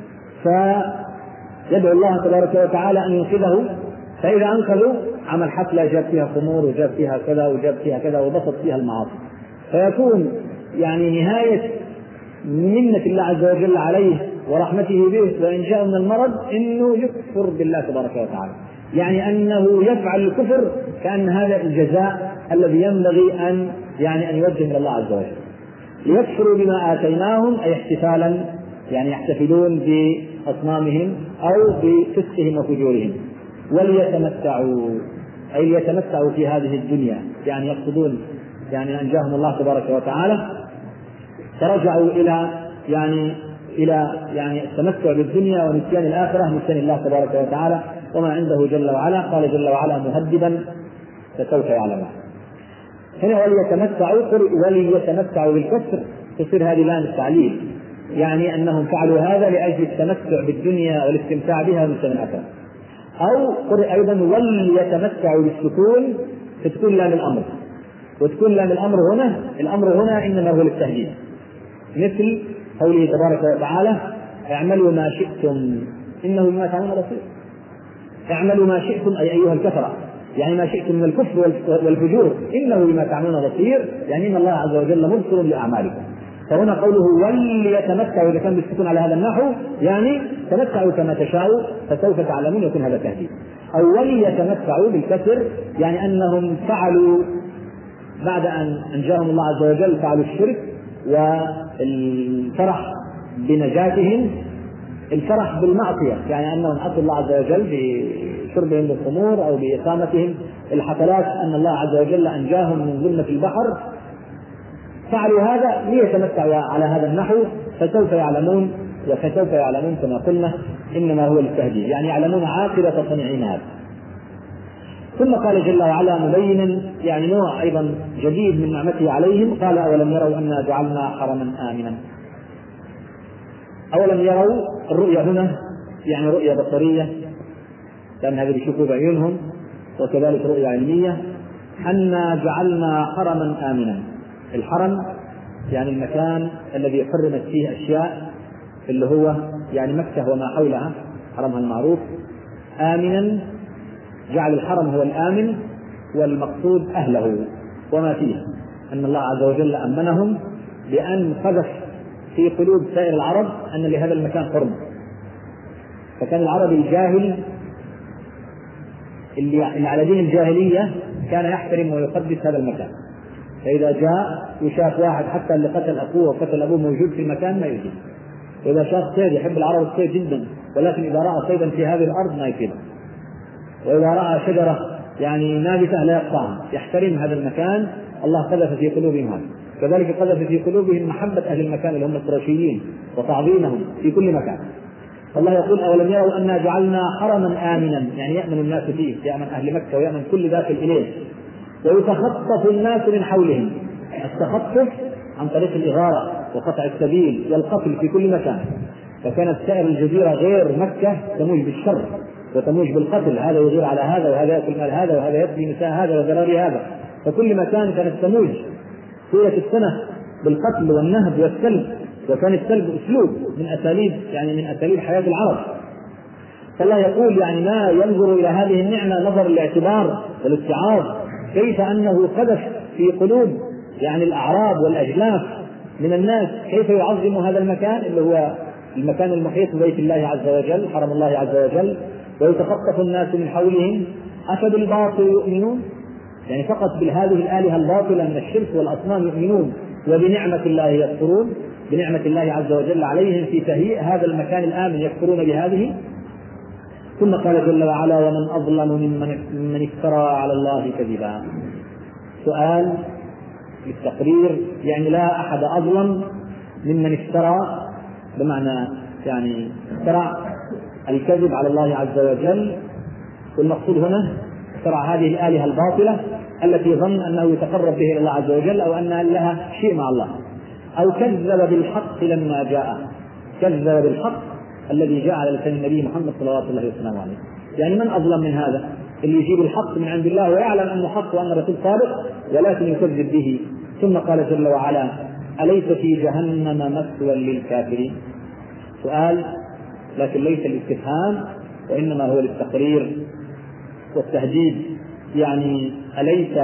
فيدعو الله تبارك وتعالى أن ينقذه، فإذا أنقذوا عمل حفلة جاب فيها خمور وجاب فيها كذا وجاب فيها كذا وبسط فيها المعاصي، فيكون يعني نهاية منة الله عز وجل عليه ورحمته به وإن جاء من المرض إنه يكفر بالله تبارك وتعالى، يعني أنه يفعل الكفر كأن هذا الجزاء الذي ينبغي أن يعني أن يوجه إلى الله عز وجل. ليكفروا بما آتيناهم أي احتفالا، يعني يحتفلون بأصنامهم أو بفسقهم وفجورهم. وليتمتعوا أي ليتمتعوا في هذه الدنيا، يعني يقصدون يعني أنجاهم الله تبارك وتعالى فرجعوا إلى يعني إلى يعني التمتع بالدنيا ونسيان الآخرة، نسيان الله تبارك وتعالى وما عنده جل وعلا. قال جل وعلا مهددا فسوف يعلمون. هنا وليتمتعوا وليتمتعوا بالكسر تصير هذه لام التعليل، يعني أنهم فعلوا هذا لأجل التمتع بالدنيا والاستمتاع بها ونسيان الآخرة. أو قرئ أيضا وليتمتعوا بالسكون فتكون لام الأمر، وتكون لام الأمر هنا الأمر هنا إنما هو للتهديد، مثل قوله تبارك وتعالى اعملوا ما شئتم إنه بما تعملون بصير. اعملوا ما شئتم أي أيها الكفرة، يعني ما شئتم من الكفر والفجور إنه بما تعملون بصير، يعني إن الله عز وجل مبصر لأعمالكم. فهنا قوله وليتمتعوا إذا كان بالسكون على هذا النحو، يعني تمتعوا كما تشاءوا فسوف تعلمون، يكون هذا تهديد. أو وليتمتعوا بالكسر، يعني أنهم فعلوا بعد أن أنجاهم الله عز وجل فعلوا الشرك والفرح بنجاتهم، الفرح بالمعصية، يعني أنهم عصوا الله عز وجل بشربهم للخمور أو بإقامتهم الحفلات أن الله عز وجل أنجاهم من ظلمة البحر، فعلوا هذا ليتمتعوا على هذا النحو فسوف يعلمون. وفسوف يعلمون كما قلنا إنما هو للتهديد، يعني يعلمون عاقبة صنيعهم هذا. ثم قال جل وعلا مبينا يعني نوع أيضا جديد من نعمته عليهم، قال أولم يروا أنا جعلنا حرما آمنا. أولم يروا الرؤية هنا يعني رؤية بصرية لأن هذا بيشوفوا بعيونهم، وكذلك رؤية علمية أنا جعلنا حرما آمنا. الحرم يعني المكان الذي حرمت فيه أشياء، اللي هو يعني مكة وما حولها حرمها المعروف، آمنا، جعل الحرم هو الآمن، والمقصود أهله وما فيه، أن الله عز وجل أمنهم بأن قذف في قلوب سائر العرب أن لهذا المكان حرمة. فكان العربي الجاهل اللي على دين الجاهلية كان يحترم ويقدس هذا المكان، فإذا جاء وشاف واحد حتى اللي قتل أخوه وقتل أبوه موجود في المكان ما يجي، وإذا شاف صيد يحب العرب الصيد جدا، ولكن إذا رأى صيدا في هذه الأرض ما يكيده، وإذا رأى شجرة يعني نابتة لا يقطعها، يحترم هذا المكان. الله قذف في قلوبهم هذا، كذلك قذف في قلوبهم محبة أهل المكان اللي هم القرشيين وتعظيمهم في كل مكان. الله يقول: أولم يروا أنا جعلنا حرما آمنا، يعني يأمن الناس فيه، يأمن أهل مكة ويأمن كل داخل إليه، ويتخطف الناس من حولهم. التخطف عن طريق الإغارة وقطع السبيل والقتل في كل مكان، فكانت سائر الجزيرة غير مكة تموج بالشر وتموج بالقتل، هذا يغير على هذا، وهذا يأكل مال هذا، وهذا يسبي نساء هذا وذراري هذا، فكل مكان كانت تموج طيلة السنة بالقتل والنهب والسلب، وكان السلب أسلوب من أساليب يعني من أساليب حياة العرب. فالله يقول يعني ما ينظر إلى هذه النعمة نظر الاعتبار والاتعاظ، كيف أنه قذف في قلوب يعني الأعراب والأجلاف من الناس كيف يعظم هذا المكان اللي هو المكان المحيط ببيت الله عز وجل، حرم الله عز وجل، ويتخطف الناس من حولهم. أفبالباطل يؤمنون، يعني فقط بهذه الآلهة الباطلة من الشرك والأصنام يؤمنون، وبنعمة الله يكفرون، بنعمة الله عز وجل عليهم في تهيئ هذا المكان الآمن يكفرون بهذه. ثم قال جل وعلا: ومن أظلم ممن, ممن افترى على الله كذبا. سؤال للتقرير، يعني لا أحد أظلم ممن افترى، بمعنى يعني افترى الكذب على الله عز وجل، والمقصود هنا افترى هذه الآلهة الباطلة التي ظن أنه يتقرب به إلى الله عز وجل، أو أن لها شيء مع الله، أو كذب بالحق لما جاء، كذب بالحق الذي جاء على لسان النبي محمد صلى الله عليه وسلم عليه. يعني من أظلم من هذا اللي يجيب الحق من عند الله ويعلم أنه حق وأن الرسول صادق ولكن يكذب به. ثم قال جل وعلا: أليس في جهنم مثوى للكافرين؟ سؤال لكن ليس الاستفهام، وإنما هو للتقرير والتهديد. يعني أليس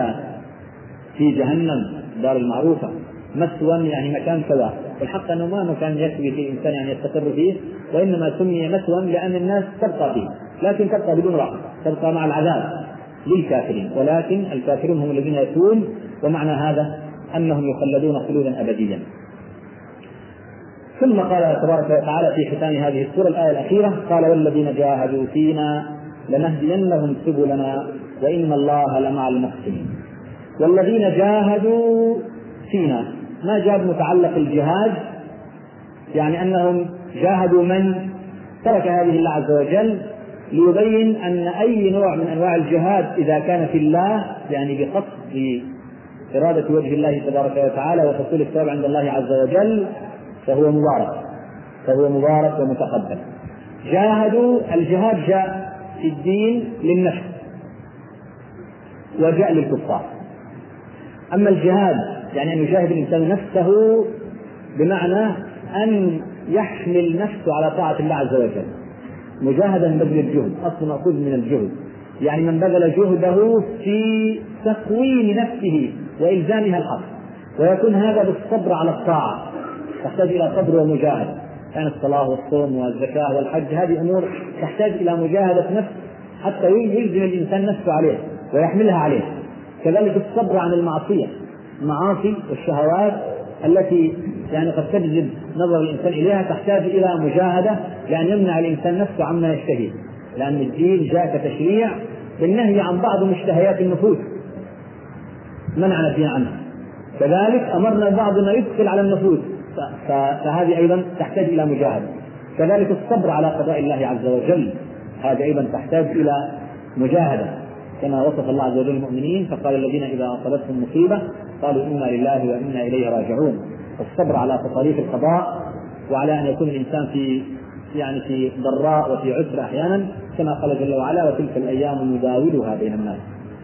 في جهنم دار المعروفة مثوى يعني مكان سواء؟ الحق أنه ما مكان يكفي فيه الإنسان يعني يستقر فيه، وإنما سمي مثوى لأن الناس تبقى فيه، لكن تبقى بدون رحمة، تبقى مع العذاب للكافرين، ولكن الكافرون هم الذين يتوبون، ومعنى هذا أنهم يخلدون خلودا أبديا. ثم قال تبارك وتعالى في ختام هذه السورة الآية الأخيرة: قال: والذين جاهدوا فينا لنهدينهم سبلنا وإن الله لمع المحسنين. والذين جاهدوا فينا، ما جاء متعلق الجهاد يعني أنهم جاهدوا من ترك هذه الله عز وجل، ليبين أن أي نوع من أنواع الجهاد إذا كان في الله يعني بقصد إرادة وجه الله تبارك وتعالى وحصول الثواب عند الله عز وجل فهو مبارك، فهو مبارك ومتقبل. جاهدوا، الجهاد جاء في الدين للنفس وجاء للكفار. أما الجهاد يعني أن يجاهد الإنسان نفسه بمعنى أن يحمل نفسه على طاعة الله عز وجل، مجاهدة من بذل الجهد، أصل مأخوذ من الجهد، يعني من بذل جهده في تقويم نفسه وإلزامها الحق، ويكون هذا بالصبر على الطاعة، تحتاج إلى صبر ومجاهدة. يعني الصلاة والصوم والزكاة والحج هذه أمور تحتاج إلى مجاهدة نفس حتى يلزم الإنسان نفسه عليه ويحملها عليه. كذلك الصبر عن المعصية، المعاصي والشهوات التي يعني قد تجذب نظر الإنسان إليها تحتاج إلى مجاهدة، يعني يمنع الإنسان نفسه عما يشتهي، لأن الدين جاء كتشريع بالنهي عن بعض مشتهيات النفوس منعنا الدين عنها، كذلك أمرنا بعض ما يدخل على النفوس، فهذه أيضا تحتاج إلى مجاهدة. كذلك الصبر على قضاء الله عز وجل، هذا أيضا تحتاج إلى مجاهدة، كما وصف الله عز وجل المؤمنين فقال: الذين إذا أصابتهم مصيبة قالوا إنا لله وإنا إليه راجعون. الصبر على تقارير القضاء، وعلى أن يكون الإنسان في يعني في ضراء وفي عسر أحيانا، كما قال جل وعلا: وتلك الأيام نداولها بين الناس.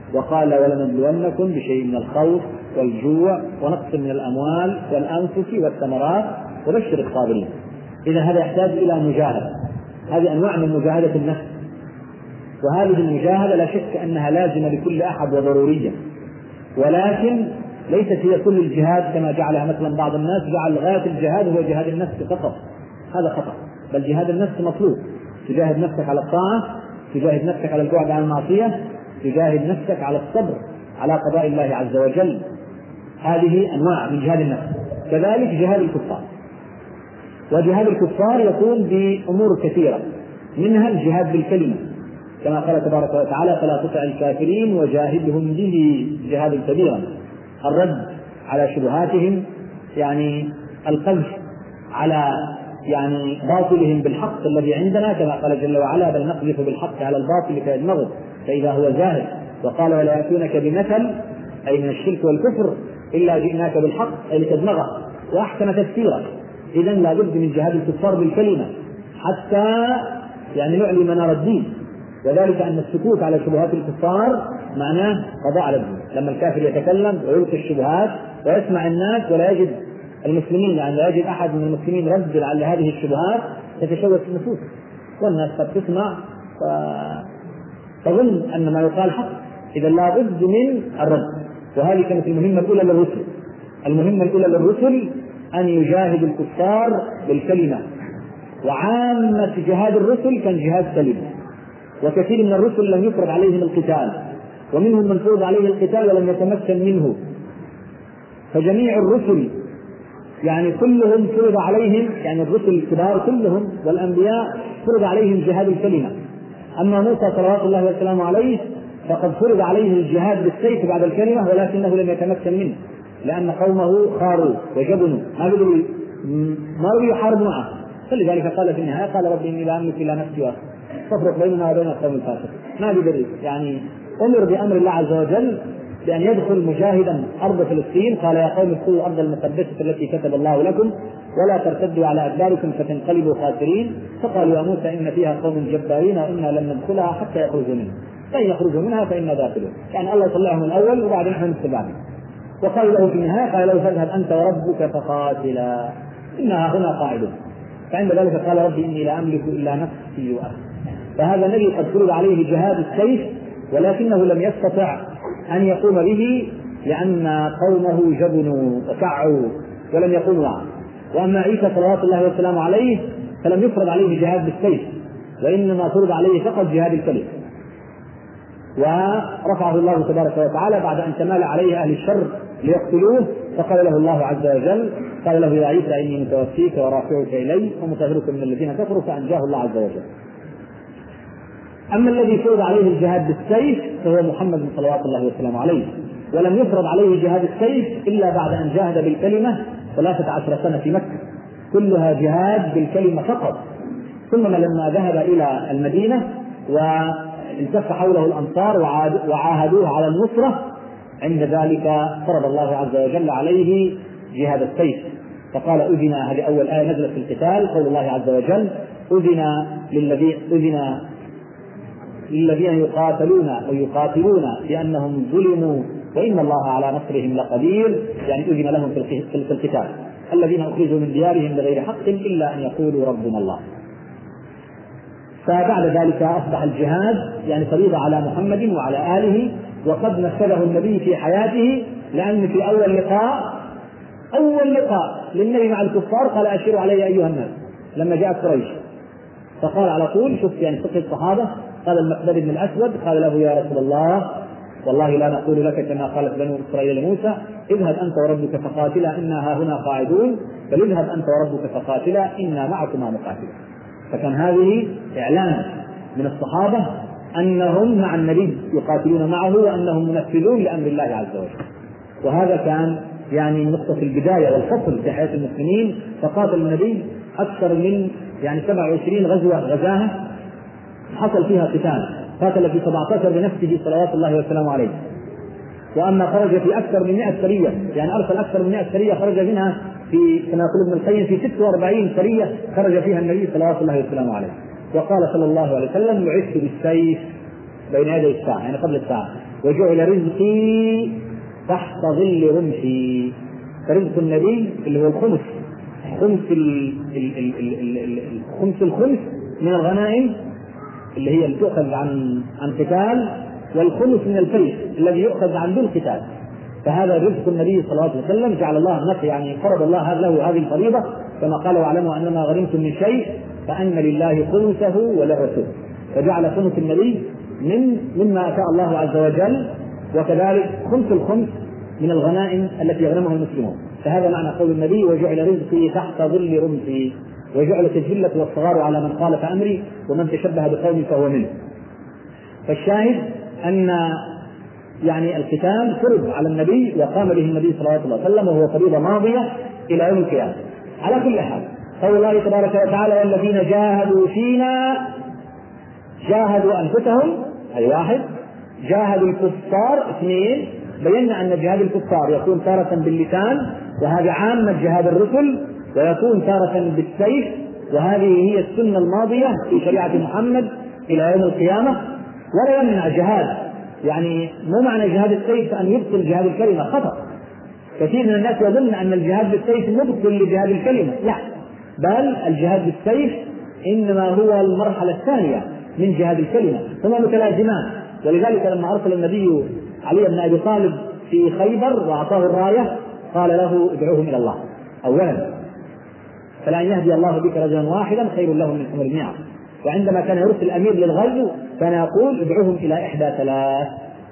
وقال ولنبلونكم بشيء من الخوف والجوع ونقص من الأموال والأنفس والثمرات وبشر الصابرين. إذا هذا يحتاج إلى مجاهدة، هذه أنواع من مجاهدة النفس، وهذه المجاهدة لا شك أنها لازمة لكل أحد وضرورية، ولكن ليست هي كل الجهاد كما جعلها مثلا بعض الناس، جعل غاية الجهاد هو جهاد النفس فقط، هذا خطأ، بل جهاد النفس مطلوب. تجاهد نفسك على الطاعة، تجاهد نفسك على البعد عن المعصية، تجاهد نفسك على الصبر على قضاء الله عز وجل، هذه أنواع من جهاد النفس. كذلك جهاد الكفار، وجهاد الكفار يكون بأمور كثيرة، منها الجهاد بالكلمة كما قال تبارك وتعالى فلا تطع الكافرين وجاهدهم به جهادا كبيرا، الرد على شبهاتهم، يعني القذف على يعني باطلهم بالحق الذي عندنا كما قال جل وعلا بل نقذف بالحق على الباطل فيدمغه فإذا هو زاهد. وقال ولا يأتونك بمثل أي من الشرك والكفر إلا جئناك بالحق أي لتدمغه، وأحسن تفسيرا. إذن لا بد من جهاد الكفار بالكلمة حتى يعني نعلي منار الدين، وذلك أن السكوت على شبهات الكفار معناه قضاء على الدين. لما الكافر يتكلم ويلقي الشبهات ويسمع الناس ولا يجد المسلمين، يعني لا يجد أحد من المسلمين رد على هذه الشبهات، تتشوش النفوس، والناس قد تسمع فتظن أن ما يقال حق. إذا لا بد من الرد، وهذه كانت المهمة الأولى للرسل. المهمة الأولى للرسل أن يجاهد الكفار بالكلمة، وعامة جهاد الرسل كان جهاد كلمة، وكثير من الرسل لم يفرض عليهم القتال، ومنهم من فرض عليه القتال ولم يتمكن منه. فجميع الرسل يعني كلهم فرض عليهم، يعني الرسل الكبار كلهم والأنبياء فرض عليهم جهاد الكلمة. أما موسى صلوات الله وسلامه عليه فقد فرض عليه الجهاد بالسيف بعد الكلمة، ولكنه لم يتمكن منه لأن قومه خاروا وجبنوا ما قدروا ما قدروا يحاربوا معه، فلذلك قال في النهاية قال ربي إني لا أملك إلا نفسي وأخي فافرق بيننا وبين القوم الفاسقين. ما قدر، يعني أمر بأمر الله عز وجل بأن يدخل مجاهدا أرض فلسطين، قال يا قوم ادخلوا الأرض المقدسة التي كتب الله لكم ولا ترتدوا على أدباركم فتنقلبوا خاسرين. فقالوا يا موسى إن فيها قوم جبارين وإنا لن ندخلها حتى يخرجوا منها، فإن يخرجوا منها فإنا داخلون، يعني الله يطلعهم الأول وبعدين نحن نتبعهم. وقال له في النهاية قال له فاذهب أنت وربك فقاتلا إنها هنا قاعدون. فعند ذلك قال ربي إني لا أملك إلا نفسي وأخي. فهذا النبي قد فرض عليه جهاد السيف، ولكنه لم يستطع أن يقوم به لأن قومه جبنوا وكعوا ولم يقوموا معه. وأما عيسى صلوات الله وسلامه عليه فلم يفرض عليه جهاد بالسيف، وإنما فرض عليه فقط جهاد الكلمة، ورفعه الله تبارك وتعالى بعد أن تمال عليه أهل الشر ليقتلوه، فقال له الله عز وجل قال له يا عيسى إني متوفيك ورافعك إلي ومطهرك من الذين كفروا، فأنجاه الله عز وجل. أما الذي فرض عليه الجهاد بالسيف فهو محمد صلوات الله وسلامه عليه، ولم يفرض عليه جهاد السيف إلا بعد أن جاهد بالكلمة ثلاثة عشر سنة في مكة، كلها جهاد بالكلمة فقط. ثم لما ذهب إلى المدينة والتف حوله الأنصار وعاهدوه على النصرة، عند ذلك فرض الله عز وجل عليه جهاد السيف، فقال أذن، هذه أول آية نزلت في القتال، قول الله عز وجل أذن للذين أذن للذين يقاتلون ويقاتلون لأنهم ظلموا وإن الله على نصرهم لقدير، يعني أذن لهم في القتال الذين أخرجوا من ديارهم بغير حق إلا أن يقولوا ربنا الله. فبعد ذلك أصبح الجهاد يعني فريضة على محمد وعلى آله، وقد نفذه النبي في حياته، لأن في أول لقاء أول لقاء للنبي مع الكفار قال أشيروا علي أيها الناس لما جاءت قريش، فقال على طول شوف يعني فقه الصحابة، قال المقداد بن الأسود قال له يا رسول الله والله لا نقول لك كما قالت بنو إسرائيل لموسى اذهب أنت وربك فقاتلا إنا هنا قاعدون، بل اذهب أنت وربك فقاتلا إنا معكما مقاتلون. فكان هذه إعلان من الصحابة أنهم مع النبي يقاتلون معه وأنهم منفذون لأمر الله عز وجل. وهذا كان يعني نقطة البداية والفصل في حياة المسلمين. فقاتل النبي أكثر من يعني سبع وعشرين غزوة غزاها حصل فيها قتال، قاتل في سبعة عشر بنفسه صلوات الله وسلامه عليه. وأما خرج في أكثر من مئة سرية، يعني أرسل أكثر من مئة سرية خرج منها في كما يقول ابن القيم في ستة وأربعين سرية خرج فيها النبي صلوات الله وسلامه عليه. وقال صلى الله عليه وسلم بعثت بالسيف بين يدي الساعة، يعني قبل الساعة، وجعل رزقي تحت ظل رمحي. فرزق النبي اللي هو الخمس خمس الخمس الخمس من الغنائم اللي هي اللي تؤخذ عن عن قتال، والخمس من الفيء الذي يؤخذ عن دون قتال. فهذا رزق النبي صلى الله عليه وسلم، جعل الله نفسه يعني فرض الله له هذه الفريضة كما قال واعلموا انما غنمتم من شيء فان لله خمسه وللرسول، فجعل خمس النبي من مما اتى الله عز وجل، وكذلك خمس الخمس من الغنائم التي يغنمها المسلمون. فهذا معنى قول النبي وجعل رزقي تحت ظل رمحي، وجعلت الجلة والصغار على من خالف امري ومن تشبه بقومي فهو منه. فالشاهد ان يعني القتال فرض على النبي وقام به النبي صلى الله عليه وسلم، وهو فريضة ماضية الى يوم القيامة. على كل حال قول الله تبارك وتعالى والذين جاهدوا فينا، جاهدوا انفسهم اي واحد، جاهدوا الكفار اثنين. بينا ان جهاد الكفار يكون تارة باللسان وهذا عامة جهاد الرسل، ويكون تارة بالسيف وهذه هي السنة الماضية في شريعة محمد الى يوم القيامة. ولا يمنع جهاد، يعني مو معنى جهاد السيف ان يبطل جهاد الكلمة، خطأ. كثير من الناس يظن ان الجهاد بالسيف مبطل لجهاد الكلمة، لا، بل الجهاد بالسيف انما هو المرحلة الثانية من جهاد الكلمة، هما متلازمان. ولذلك لما ارسل النبي علي بن ابي طالب في خيبر واعطاه الراية قال له ادعوهم الى الله اولا، فلان يهدي الله بك رجلا واحدا خير له من حمر النعم. وعندما كان يرسل الامير للغزو كان يقول ادعوهم الى احدى ثلاث: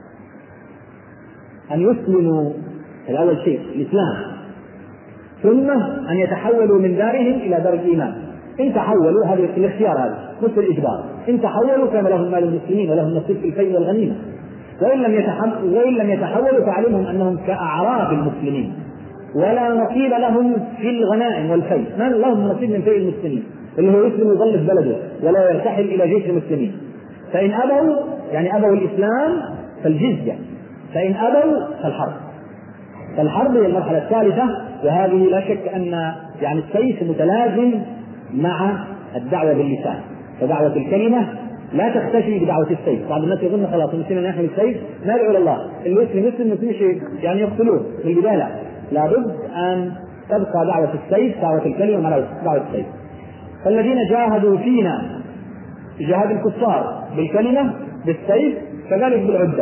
ان يسلموا الاول شيء الاسلام، ثم ان يتحولوا من دارهم الى دار الايمان. ان تحولوا، هذا الاختيار، هذا مثل الاجبار، ان تحولوا كان لهم مال المسلمين ولهم نصيب في الفيء والغنيمه. وان لم يتحولوا وان لم يتحولوا فعلمهم انهم كاعراب المسلمين ولا نصيب لهم في الغنائم والفيء، ما لهم نصيب من فيء المسلمين اللي هو يسلم يظل في بلده ولا يرتحل الى جيش المسلمين. فان ابوا يعني ابوا الاسلام فالجزيه، فان ابوا فالحرب. فالحرب هي المرحله الثالثه، وهذه لا شك ان يعني السيف متلازم مع الدعوه باللسان. فدعوه الكلمه لا تختفي بدعوه السيف. بعض الناس يظن خلاص المسلمين يحمل السيف ما يدعو الى الله، اللي يسلم يسلم يسلم يعني يقتلوه في البدايه. لابد ان تبقى دعوه السيف دعوه الكلمه مع دعوه السيف. فالذين جاهدوا فينا جهاد الكفار بالكلمة بالسيف، كذلك بالعدة.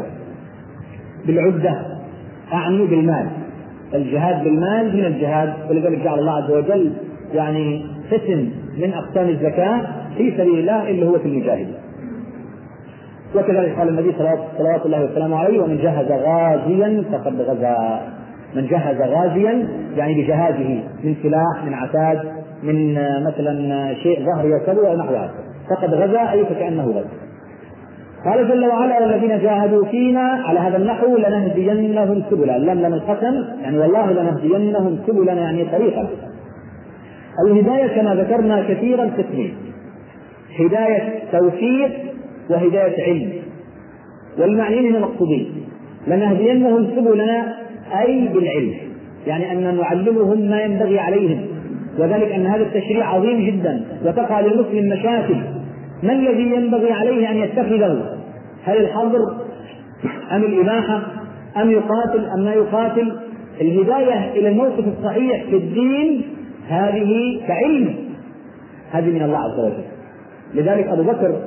بالعدة أعني بالمال، الجهاد بالمال من الجهاد. ولذلك جعل الله عز وجل يعني قسم من أقسام الزكاة في سبيل الله اللي هو في المجاهدين. وكذلك قال النبي صلوات الله وسلامه عليه ومن جهز غازيا فقد غزا. من جهز غازيا يعني بجهازه من سلاح، من عتاد، من مثلا شيء ظهر يركبه او نحو هذا، فقد غزا اي فكانه غزا. قال جل وعلا والذين جاهدوا فينا على هذا النحو لنهدينهم سبلا. لم لم القسم يعني والله لنهدينهم سبلنا يعني طريقا. الهدايه كما ذكرنا كثيرا قسمين: هدايه توفيق وهدايه علم، والمعنيين مقصودين. لنهدينهم سبلنا اي بالعلم، يعني ان نعلمهم ما ينبغي عليهم، وذلك أن هذا التشريع عظيم جدا وتقع للمسلم مشاكل. ما الذي ينبغي عليه أن يتخذه؟ هل الحظر أم الإباحة أم يقاتل أم لا يقاتل؟ الهداية إلى الموقف الصحيح في الدين هذه كعلم، هذه من الله عز وجل. لذلك أبو بكر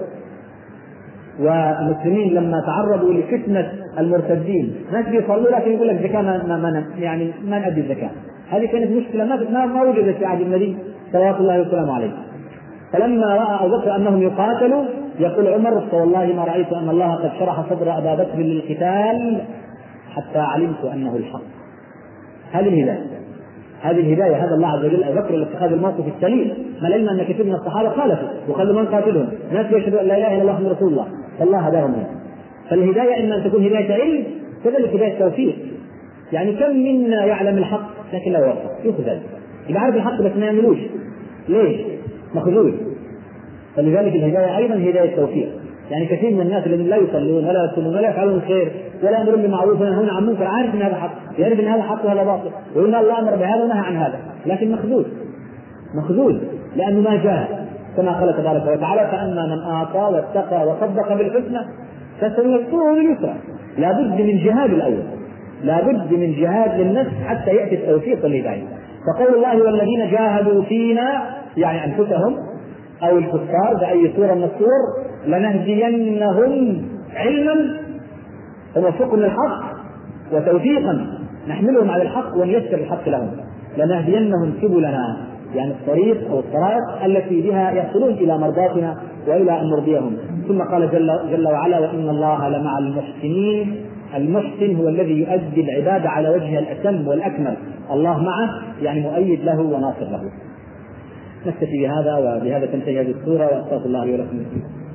والمسلمين لما تعرضوا لفتنة المرتدين، ناس بيصلوا لكن يقول لك زكاة ما, ما يعني ما نأدي الزكاة، هذه كانت مشكلة ما ما وجدت في عهد النبي صلى الله عليه وسلم عليه. فلما رأى أبو بكر أنهم يقاتلوا يقول عمر فوالله ما رأيت أن الله قد شرح صدر أبا بكر للقتال حتى علمت أنه الحق. هذه الهداية، هذه الهداية، هذا الله عز وجل أبو بكر لاتخاذ الموقف السليم. ما العلم أن كثير من الصحابة خالفوا وخلوا من قاتلهم، ناس يشهدوا أن لا إله إلا الله محمد رسول الله، فالله هداهم منه. فالهداية إما أن تكون هداية علم كذلك هداية توفيق. يعني كم منا يعلم الحق لكن لا يوفق، يخذل، يبقى عارف الحق بس ما يعملوش، ليش؟ مخذول. فلذلك الهداية أيضا هداية توفيق. يعني كثير من الناس الذين لا يصلون ولا يصلون ولا يفعلون الخير ولا يأمرون بالمعروف وينهون عن المنكر، عارف ان هذا حق، يعرف ان هذا حق وهذا باطل، وان الله امر بهذا ونهى عن هذا، لكن مخذول مخذول لانه ما جاء كما قال تبارك وتعالى: فاما من اعطى واتقى وصدق بالحسنى فسنيسره لليسرى. لابد من جهاد الأول، لابد من جهاد للنفس حتى يأتي التوفيق والهداية. فقول الله والذين جاهدوا فينا يعني أنفسهم أو الكفار بأي صورة من الصور لنهدينهم علما ووفقهم للحق وتوفيقا نحملهم على الحق ونيسر الحق لهم، لنهدينهم سبلنا يعني الطريق أو الطرائق التي بها يصلون إلى مرضاتنا وإلى أن نرضيهم. ثم قال جل, جل وعلا وإن الله لمع المحسنين. المحسن هو الذي يؤدي العبادة على وجهها الأتم والأكمل، الله معه يعني مؤيد له وناصر له. نكتفي بهذا وبهذا تنتهي هذه السورة، وأستغفر الله لي ولكم.